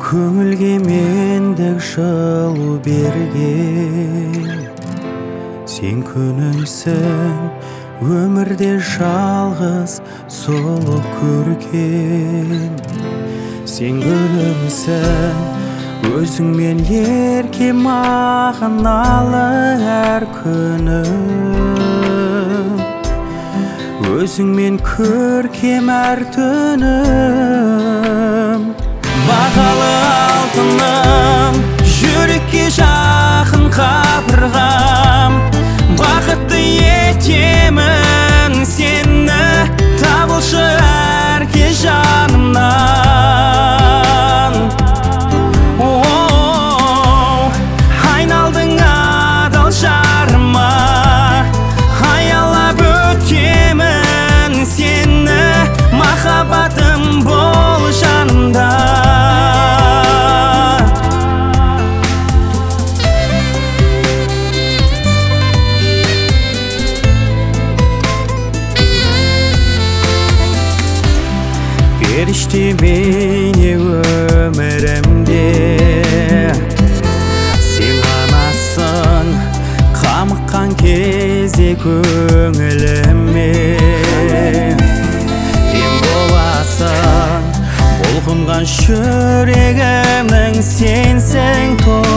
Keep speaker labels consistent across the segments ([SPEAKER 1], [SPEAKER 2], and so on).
[SPEAKER 1] Көңілге мендік жылу берген сен күнімсің, өмірде жалғыз сұлу көрген сен гүлімсің, өзіңмен ерке мағыналы әр күнім, өзіңмен көркем әр түнім. Бағалы алтыным, жүрекке жақын қабырғам, бақытты етемін сені, табылшы әрке жанымнан. Айналдың адал жарыма, аялап өтемін сені, махаббатым бол жанымда. Періште бейне өмірімде, сен ғанасың, қамыққан кезде көңіліме. Ем боласың, бұлқынған жүрегімнің, сенсің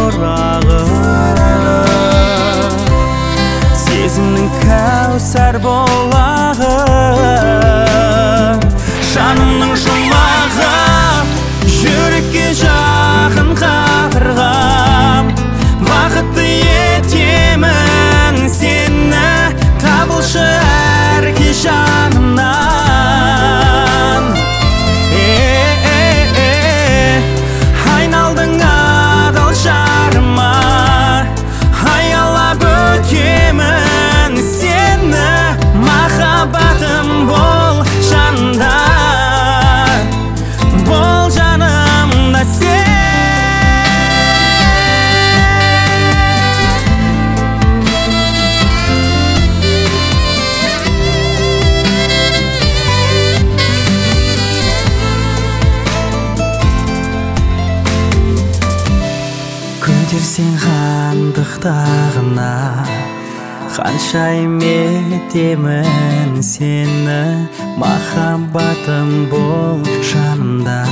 [SPEAKER 1] тұрағым, сезімнің кәусар бұлағы, жанымның жұмағы, жүрекке жақын қабырғам, бақытты етемін сені, табылшы әрке жанымнан. Айналдың адал жарыма, аялап өтемін сені, махаббатым бол жанымда. Бол жанымда сен. Көтерсең хандық тағына, ханшайым етемін сені, махаббатым бол жанымда.